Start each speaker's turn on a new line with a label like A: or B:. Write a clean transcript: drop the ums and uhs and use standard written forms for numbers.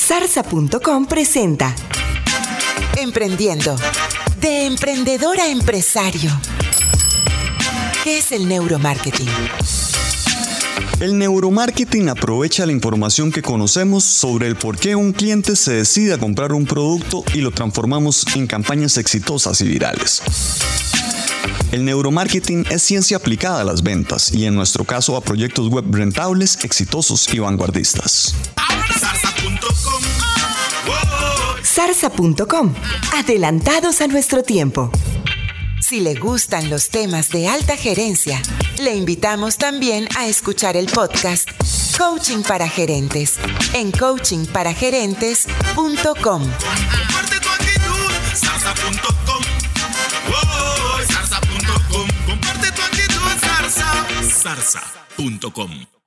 A: Zarza.com presenta Emprendiendo, de emprendedor a empresario. ¿Qué es el neuromarketing?
B: El neuromarketing aprovecha la información que conocemos sobre el por qué un cliente se decide a comprar un producto y lo transformamos en campañas exitosas y virales. El neuromarketing es ciencia aplicada a las ventas y en nuestro caso a proyectos web rentables, exitosos y vanguardistas.
A: Zarza.com, adelantados a nuestro tiempo. Si le gustan los temas de alta gerencia, le invitamos también a escuchar el podcast Coaching para Gerentes en coachingparagerentes.com.
C: Comparte tu actitud, Zarza.com. Zarza.com. Comparte tu actitud, Zarza. Zarza.com.